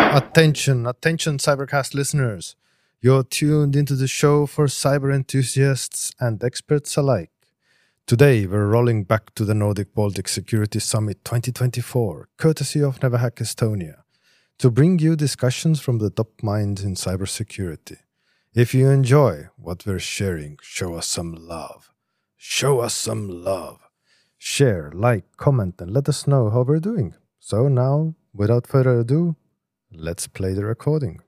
Attention, Cybercast listeners. You're tuned into the show for cyber enthusiasts and experts alike. Today, we're rolling back to the Nordic Baltic Security Summit 2024, courtesy of NevaHack Estonia, to bring you discussions from the top minds in cybersecurity. If you enjoy what we're sharing, show us some love. Show us some love. Share, like, comment, and let us know how we're doing. So now, without further ado, let's play the recording.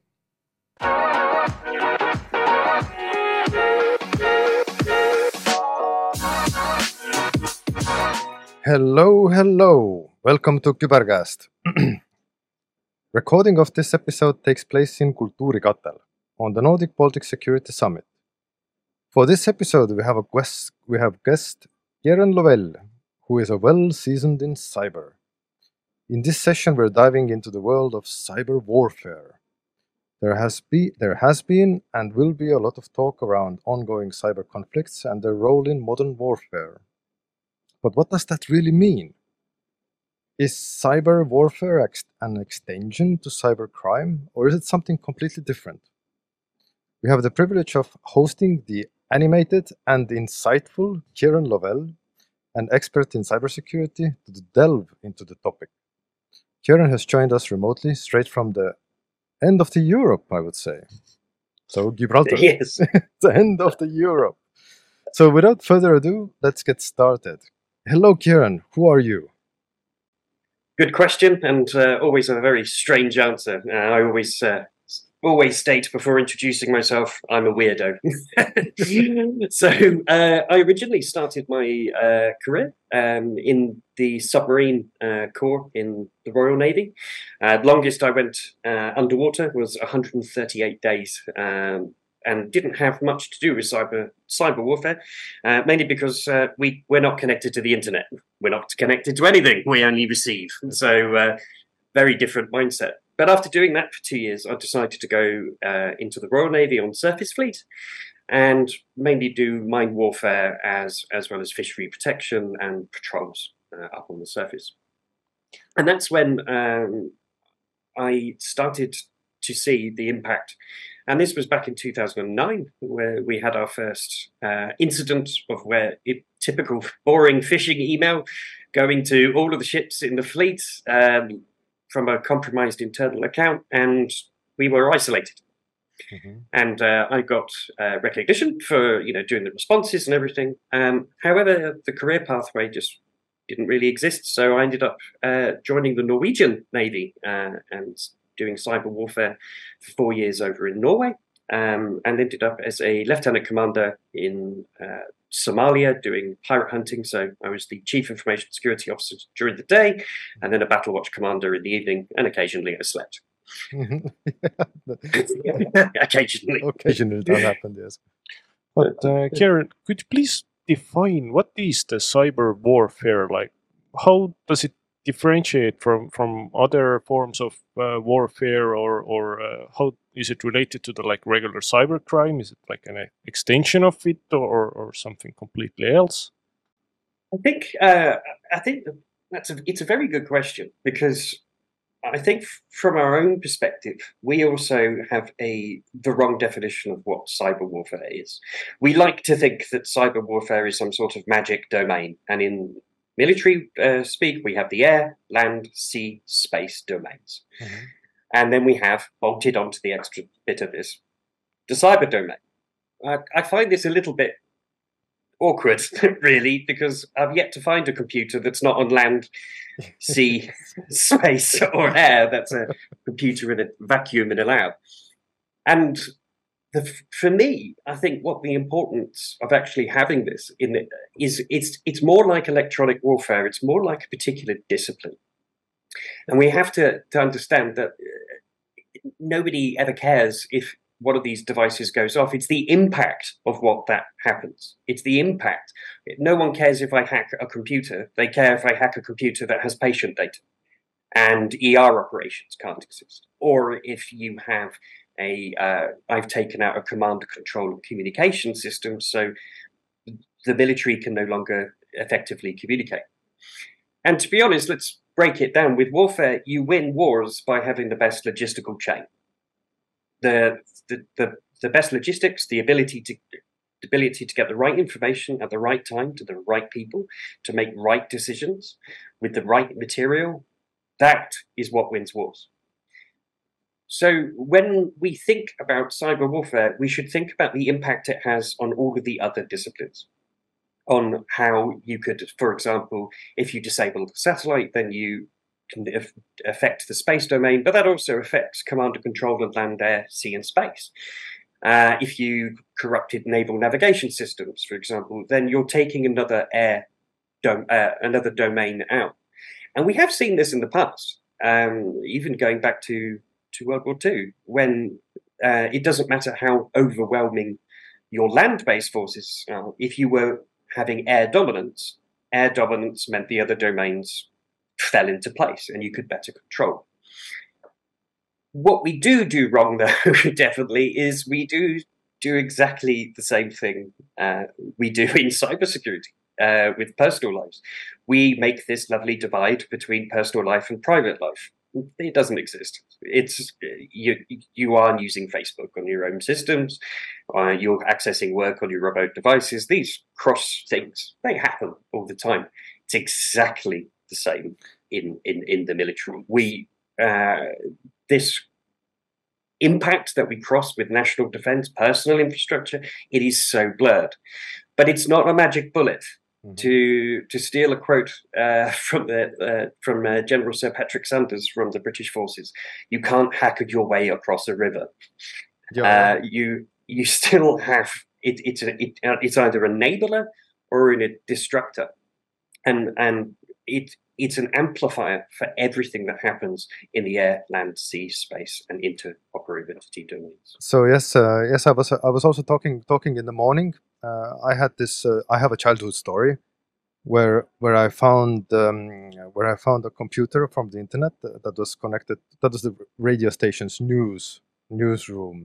Hello. Welcome to Kübercast. Recording of this episode takes place in Kultuurikatel on the Nordic Baltic Security Summit. For this episode, we have guest Kieran Lovell, who is well-seasoned in cyber. In this session, we're diving into the world of cyber warfare. There has been and will be a lot of talk around ongoing cyber conflicts and their role in modern warfare. But what does that really mean? Is cyber warfare an extension to cybercrime, or is it something completely different? We have the privilege of hosting the animated and insightful Kieran Lovell, an expert in cybersecurity, to delve into the topic. Kieran has joined us remotely, straight from the end of the Europe, I would say. So Gibraltar. Yes. The end of the Europe. So without further ado, let's get started. Hello, Kieran. Who are you? Good question, and always a very strange answer. I always state before introducing myself, I'm a weirdo. So I originally started my career in the submarine corps in the Royal Navy. Longest I went underwater was 138 days. And didn't have much to do with cyber warfare, mainly because we're not connected to the internet. We're not connected to anything. We only receive. So very different mindset. But after doing that for 2 years, I decided to go into the Royal Navy on surface fleet and mainly do mine warfare as well as fishery protection and patrols up on the surface. And that's when I started to see the impact. And this was back in 2009, where we had our first incident of typical boring phishing email going to all of the ships in the fleet from a compromised internal account, and we were isolated. Mm-hmm. And I got recognition for doing the responses and everything. However, the career pathway just didn't really exist, so I ended up joining the Norwegian Navy and doing cyber warfare for 4 years over in Norway, and ended up as a lieutenant commander in Somalia doing pirate hunting. So I was the chief information security officer during the day, and then a battle watch commander in the evening, and occasionally I slept. Occasionally that happened, yes. But Kieran, could you please define what is the cyber warfare like? How does it differentiate from other forms of warfare, or how is it related to the regular cybercrime? Is it like an extension of it, or something completely else? I think it's a very good question, because I think from our own perspective, we also have the wrong definition of what cyber warfare is. We like to think that cyber warfare is some sort of magic domain, and in military speak, we have the air, land, sea, space domains. Mm-hmm. And then we have, bolted onto the extra bit of this, the cyber domain. I find this a little bit awkward, really, because I've yet to find a computer that's not on land, sea, space, or air. That's a computer in a vacuum in a lab. And for me, I think what the importance of actually having this in it is, it's more like electronic warfare. It's more like a particular discipline. And we have to understand that nobody ever cares if one of these devices goes off. It's the impact of what that happens. It's the impact. No one cares if I hack a computer. They care if I hack a computer that has patient data and ER operations can't exist. Or if you have I've taken out a command, control, and communication system, so the military can no longer effectively communicate. And to be honest, let's break it down, with warfare, you win wars by having the best logistical chain. The best logistics, the ability to get the right information at the right time to the right people, to make right decisions with the right material. That is what wins wars. So when we think about cyber warfare, we should think about the impact it has on all of the other disciplines. On how you could, for example, if you disable the satellite, then you can affect the space domain, but that also affects command and control of land, air, sea, and space. If you corrupted naval navigation systems, for example, then you're taking another domain out. And we have seen this in the past, even going back to World War II, when it doesn't matter how overwhelming your land-based forces are. If you were having air dominance meant the other domains fell into place and you could better control. What we do wrong, though, definitely, is we do exactly the same thing we do in cybersecurity with personal lives. We make this lovely divide between personal life and private life. It doesn't exist. It's you are using Facebook on your own systems. You're accessing work on your remote devices. These cross things, they happen all the time. It's exactly the same in the military. This impact that we cross with national defense, personal infrastructure, it is so blurred. But it's not a magic bullet. Mm-hmm. To steal a quote from General Sir Patrick Sanders from the British forces, you can't hack your way across a river. Yeah. You still have it. It's either an enabler or a destructor, and it's an amplifier for everything that happens in the air, land, sea, space, and interoperability domains. So yes, I was also talking in the morning. I had this. I have a childhood story where I found a computer from the internet that was connected. That was the radio station's newsroom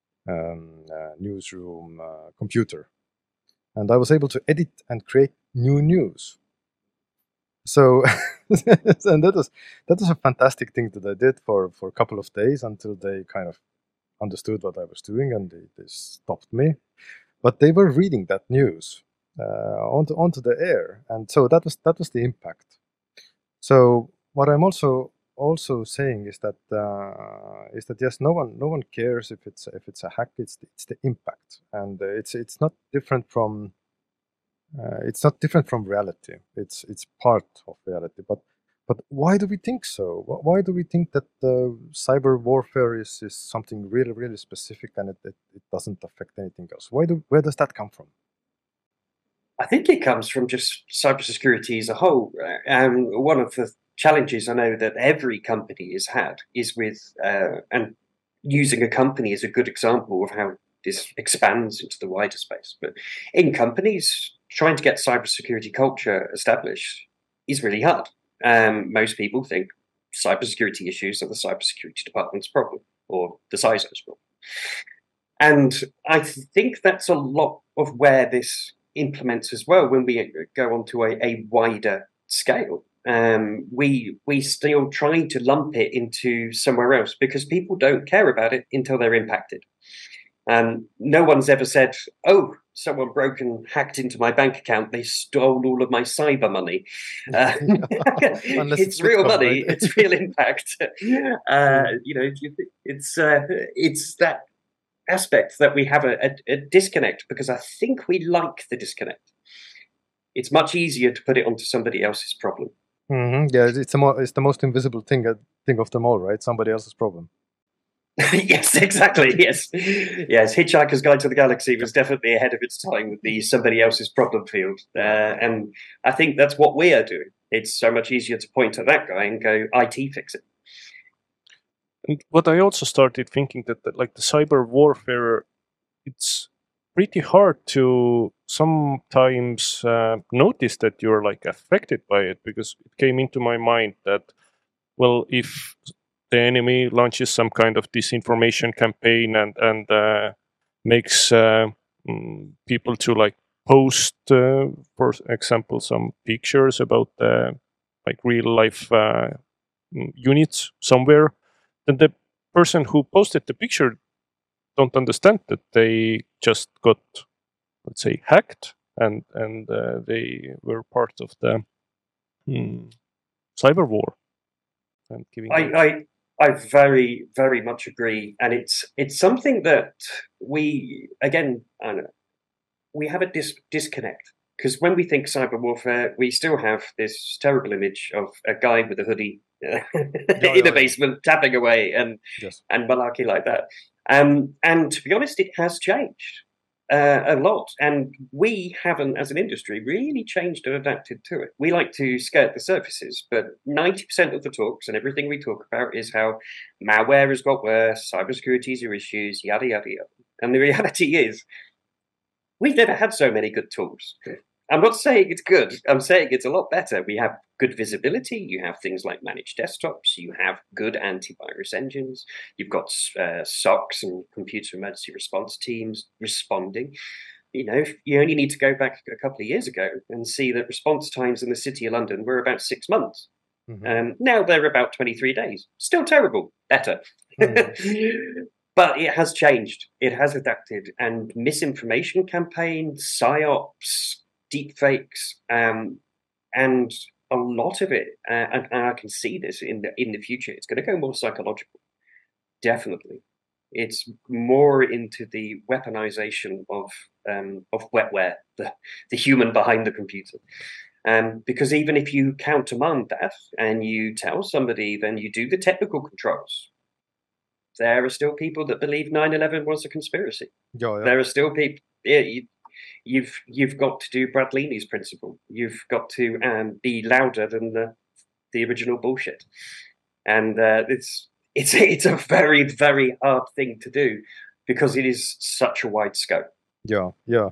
computer, and I was able to edit and create new news. So, and that was a fantastic thing that I did for a couple of days until they kind of understood what I was doing and they stopped me. But they were reading that news onto the air, and so that was the impact. So what I'm also saying is that yes, no one cares if it's a hack. It's the impact, and it's not different from reality. It's part of reality. But why do we think so? Why do we think that cyber warfare is something really, really specific and it doesn't affect anything else? Where does that come from? I think it comes from just cybersecurity as a whole. One of the challenges I know that every company has had is with, and using a company is a good example of how this expands into the wider space. But in companies, trying to get cybersecurity culture established is really hard. Most people think cybersecurity issues are the cybersecurity department's problem or the CISO's problem. And I think that's a lot of where this implements as well when we go on to a wider scale. We still try to lump it into somewhere else because people don't care about it until they're impacted. No one's ever said, oh, someone broke and hacked into my bank account. They stole all of my cyber money. It's real money. Right? It's real impact. It's that aspect that we have a disconnect because I think we like the disconnect. It's much easier to put it onto somebody else's problem. Mm-hmm. Yeah, it's the most invisible thing of them all, right? Somebody else's problem. Yes, exactly. Yes. Hitchhiker's Guide to the Galaxy was definitely ahead of its time with the somebody else's problem field. And I think that's what we are doing. It's so much easier to point at that guy and go, IT fix it. And what I also started thinking that like the cyber warfare, it's pretty hard to sometimes notice that you're like affected by it, because it came into my mind that, well, if the enemy launches some kind of disinformation campaign and makes people to like post, for example, some pictures about the like real life units somewhere, then the person who posted the picture don't understand that they just got, let's say, hacked, and they were part of the cyber war. And giving I very, very much agree, and it's something that we, again, I don't know, we have a disconnect, because when we think cyber warfare, we still have this terrible image of a guy with a hoodie in a basement tapping away and malarkey like that. And to be honest, it has changed a lot, and we haven't, as an industry, really changed and adapted to it. We like to skirt the surfaces, but 90% of the talks and everything we talk about is how malware has got worse, cybersecurity is your issues, yada yada yada. And the reality is, we've never had so many good tools. I'm not saying it's good. I'm saying it's a lot better. We have good visibility. You have things like managed desktops. You have good antivirus engines. You've got SOCs and computer emergency response teams responding. You know, you only need to go back a couple of years ago and see that response times in the City of London were about 6 months. Now they're about 23 days. Still terrible. Better. But it has changed. It has adapted. And misinformation campaigns, psyops, deepfakes, and a lot of it, and I can see this in the future, it's going to go more psychological. Definitely. It's more into the weaponization of wetware, the human behind the computer. Because even if you countermand that and you tell somebody, then you do the technical controls, there are still people that believe 9/11 was a conspiracy. There are still people. You've got to do Bradley's principle. You've got to be louder than the original bullshit, and it's a very, very hard thing to do because it is such a wide scope. Yeah.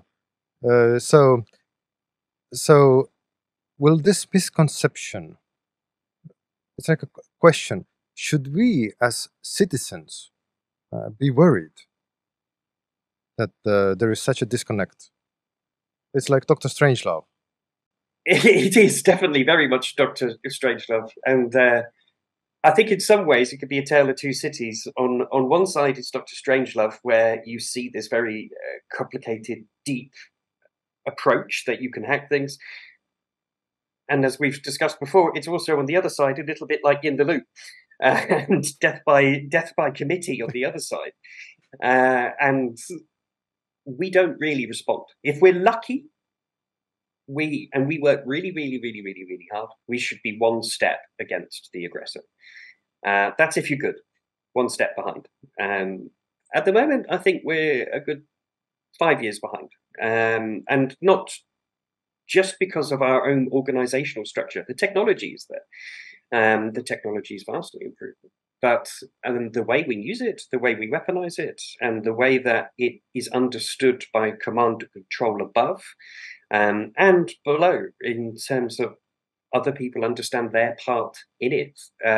So will this misconception? It's like a question. Should we, as citizens, be worried that there is such a disconnect? It's like Dr. Strangelove. It is definitely very much Dr. Strangelove, and I think in some ways it could be a tale of two cities. On one side, it's Dr. Strangelove, where you see this very complicated, deep approach that you can hack things. And as we've discussed before, it's also on the other side a little bit like In the Loop and death by committee on the other side. And we don't really respond. If we're lucky, we work really, really, really, really, really hard, we should be one step against the aggressor. That's if you're good, one step behind. At the moment, I think we're a good 5 years behind. And not just because of our own organizational structure. The technology is there. The technology is vastly improved. But the way we use it, the way we weaponize it, and the way that it is understood by command and control above and below, in terms of other people understand their part in it,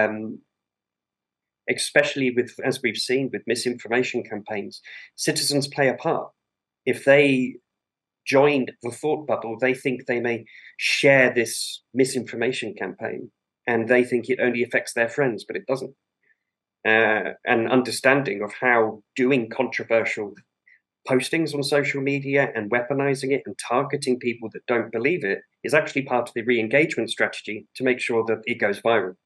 especially with, as we've seen, with misinformation campaigns, citizens play a part. If they join the thought bubble, they think they may share this misinformation campaign, and they think it only affects their friends, but it doesn't. An understanding of how doing controversial postings on social media and weaponizing it and targeting people that don't believe it is actually part of the re-engagement strategy to make sure that it goes viral.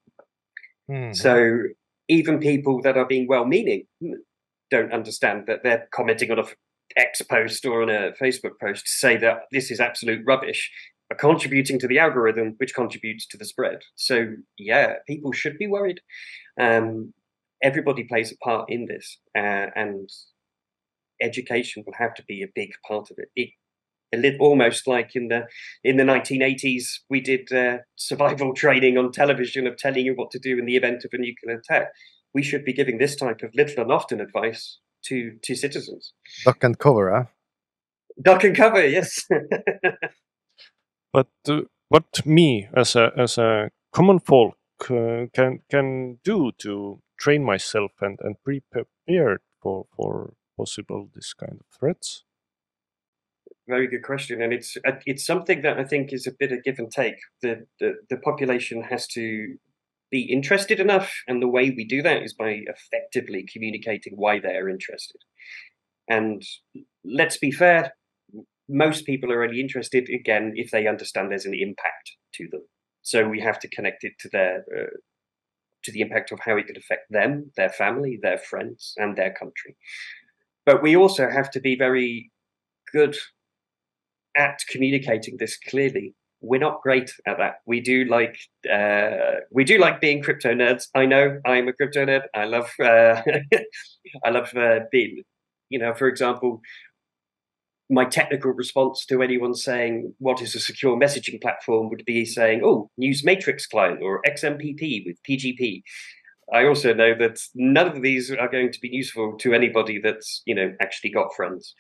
So even people that are being well-meaning don't understand that they're commenting on a X post or on a Facebook post to say that this is absolute rubbish, are contributing to the algorithm, which contributes to the spread. So yeah, people should be worried. Everybody plays a part in this, and education will have to be a big part of it. Almost like in the 1980s, we did survival training on television of telling you what to do in the event of a nuclear attack. We should be giving this type of little and often advice to citizens. Duck and cover, huh? Duck and cover, yes. But what me as a common folk can do to train myself and be prepared for possible this kind of threats? very good question, and it's something that I think is a bit of give and take. The population has to be interested enough, and the way we do that is by effectively communicating why they're interested. And let's be fair, most people are only interested again if they understand there's an impact to them. So we have to connect it to the impact of how it could affect them, their family, their friends, and their country. But we also have to be very good at communicating this clearly. We're not great at that. We do like being crypto nerds. I know I'm a crypto nerd. I love I love being, for example, my technical response to anyone saying what is a secure messaging platform would be saying, "Oh, use Matrix client or XMPP with PGP." I also know that none of these are going to be useful to anybody that's, actually got friends.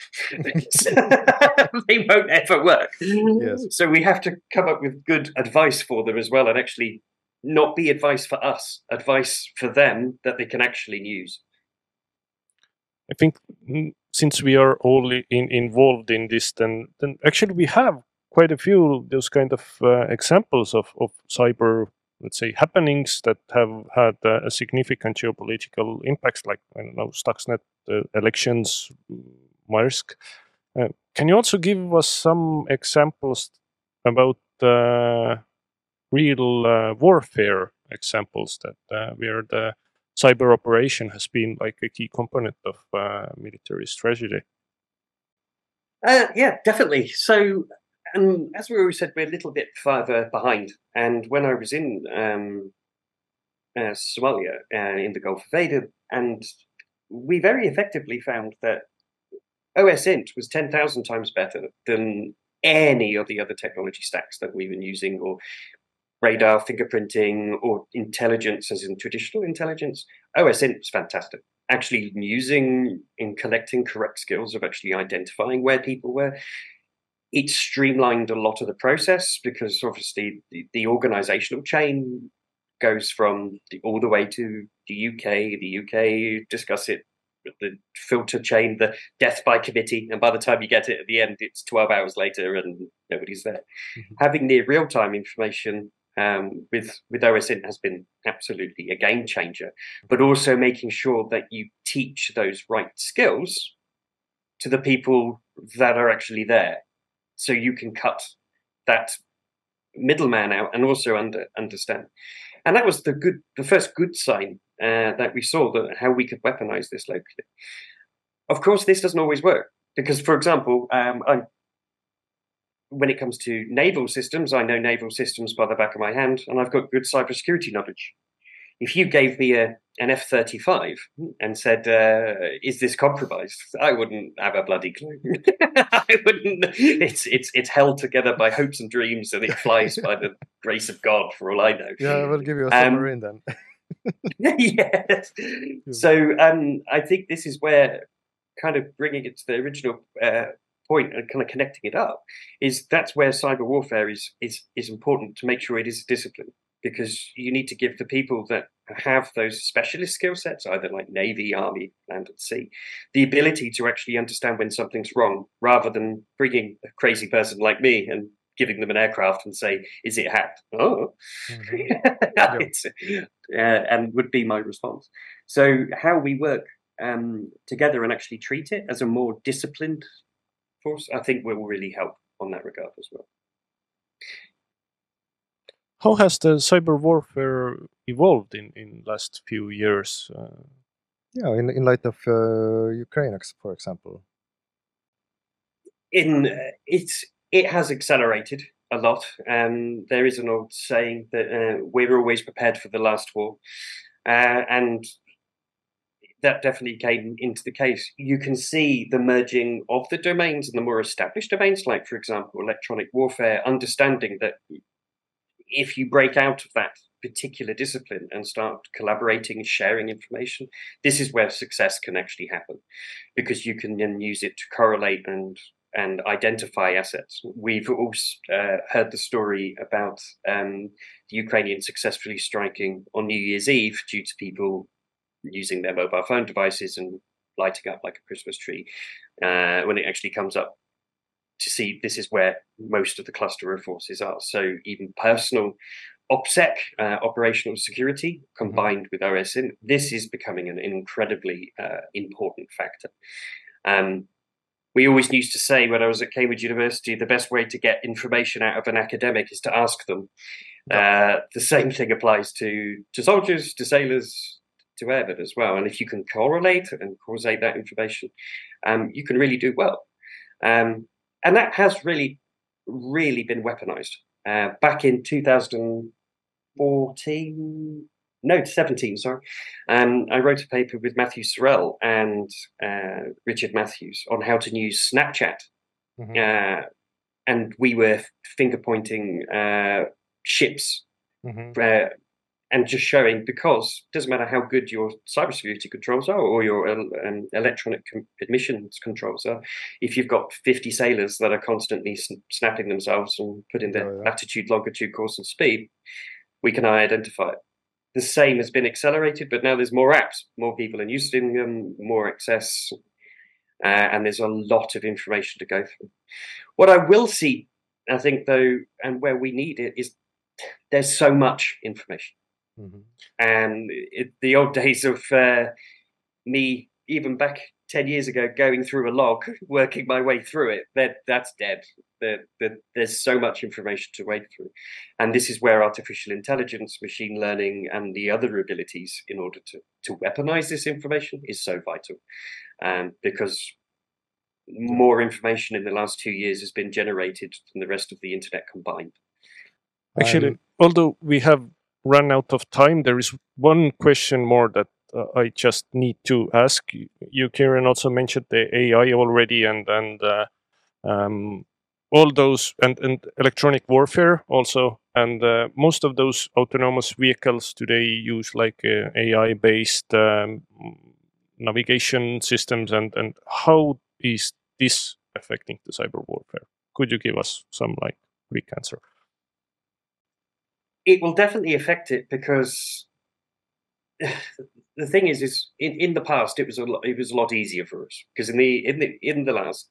They won't ever work. Yes. So we have to come up with good advice for them as well, and actually not be advice for us, advice for them that they can actually use. I think since we are all involved in this, then actually we have quite a few those kind of examples of cyber, let's say, happenings that have had a significant geopolitical impacts, like, I don't know, Stuxnet, elections, Maersk. Can you also give us some examples about real warfare examples that where the cyber operation has been like a key component of military strategy? Yeah, definitely. So, as we always said, we're a little bit further behind. And when I was in Somalia, in the Gulf of Aden, and we very effectively found that OSINT was 10,000 times better than any of the other technology stacks that we've been using, or radar, fingerprinting, or intelligence, as in traditional intelligence. OSINT was fantastic. Actually using in collecting correct skills of actually identifying where people were. It streamlined a lot of the process because obviously the organizational chain goes from all the way to the UK. The UK discuss it, the filter chain, the death by committee, and by the time you get it at the end, it's 12 hours later and nobody's there. Mm-hmm. Having near real-time information with OSINT has been absolutely a game changer, but also making sure that you teach those right skills to the people that are actually there, so you can cut that middleman out and also understand. And that was the first good sign that we saw, that how we could weaponize this locally. Of course, this doesn't always work because, for example, when it comes to naval systems, I know naval systems by the back of my hand, and I've got good cybersecurity knowledge. If you gave me an F-35 and said, "Is this compromised?" I wouldn't have a bloody clue. I wouldn't. It's held together by hopes and dreams, and it flies by the grace of God, for all I know. Yeah, we'll give you a submarine then. Yes. So I think this is where, kind of bringing it to the original point and kind of connecting it up, that's where cyber warfare is important, to make sure it is a discipline. Because you need to give the people that have those specialist skill sets, either like Navy, Army, Land and Sea, the ability to actually understand when something's wrong, rather than bringing a crazy person like me and giving them an aircraft and say, "Is it hacked?" Oh, mm-hmm. And would be my response. So how we work together and actually treat it as a more disciplined force, I think will really help on that regard as well. How has the cyber warfare evolved in last few years? In light of Ukraine, for example. It has accelerated a lot. There is an old saying that we're always prepared for the last war, and that definitely came into the case. You can see the merging of the domains and the more established domains, like, for example, electronic warfare, understanding that if you break out of that particular discipline and start collaborating and sharing information, this is where success can actually happen, because you can then use it to correlate and identify assets. We've also heard the story about the Ukrainians successfully striking on New Year's Eve due to people using their mobile phone devices and lighting up like a Christmas tree when it actually comes up to see this is where most of the cluster of forces are. So even personal OPSEC, operational security, combined with OSINT, this is becoming an incredibly important factor. We always used to say when I was at Cambridge University, the best way to get information out of an academic is to ask them. The same thing applies to soldiers, to sailors, to airmen as well. And if you can correlate and causate that information, you can really do well. And that has really been weaponized. Back in 2017, sorry. I wrote a paper with Matthew Sorrell and Richard Matthews on how to use Snapchat. And we were finger pointing ships and just showing, because it doesn't matter how good your cybersecurity controls are or your electronic admissions controls are, if you've got 50 sailors that are constantly snapping themselves and putting their latitude, longitude, course and speed, we can identify it. The same has been accelerated, but now there's more apps, more people are using them, more access, and there's a lot of information to go through. What I will see, I think, though, and where we need it, is there's so much information. And the old days of me, even back 10 years ago, going through a log, working my way through it, that's dead. There's so much information to wade through. And this is where artificial intelligence, machine learning, and the other abilities in order to weaponize this information is so vital. Because more information in the last 2 years has been generated than the rest of the internet combined. Actually, although we have run out of time, there is one question more that I just need to ask you. Kieran also mentioned the AI already, and all those, and electronic warfare also, and most of those autonomous vehicles today use like AI-based navigation systems, and how is this affecting the cyber warfare? Could you give us some like quick answer? It will definitely affect it, because the thing is in the past it was a lot easier for us, because in the last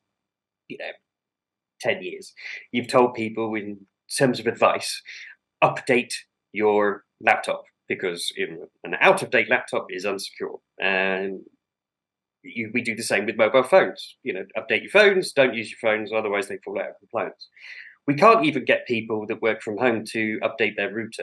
10 years, you've told people in terms of advice, update your laptop, because an out-of-date laptop is unsecure. And we do the same with mobile phones. Update your phones, don't use your phones, otherwise they fall out of compliance. We can't even get people that work from home to update their router.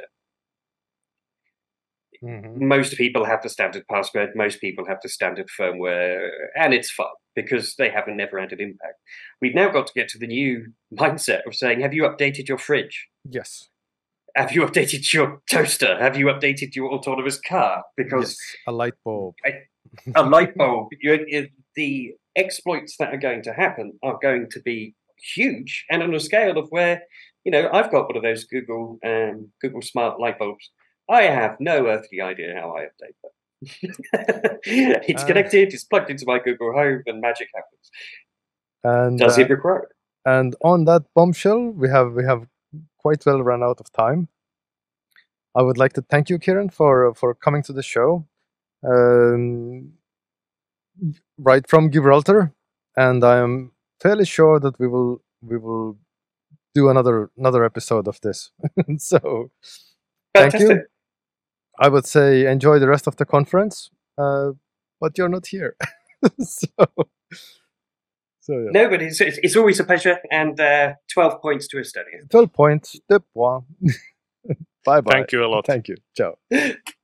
Most people have the standard password, most people have the standard firmware, and it's fine because they haven't never had an impact. We've now got to get to the new mindset of saying, have you updated your fridge? Yes. Have you updated your toaster? Have you updated your autonomous car? Because a light bulb. A light bulb. The exploits that are going to happen are going to be huge, and on a scale of where, I've got one of those Google smart light bulbs. I have no earthly idea how I update that. It's connected, it's plugged into my Google Home, and magic happens. And does it require it? And on that bombshell, we have quite well run out of time. I would like to thank you, Kieran, for coming to the show, right from Gibraltar, and I am fairly sure that we will do another episode of this. So thank you. I would say enjoy the rest of the conference, but you're not here. so yeah. No, but it's always a pleasure, and 12 points to Estonia. 12 points. Bye bye. Thank you a lot. Thank you. Ciao.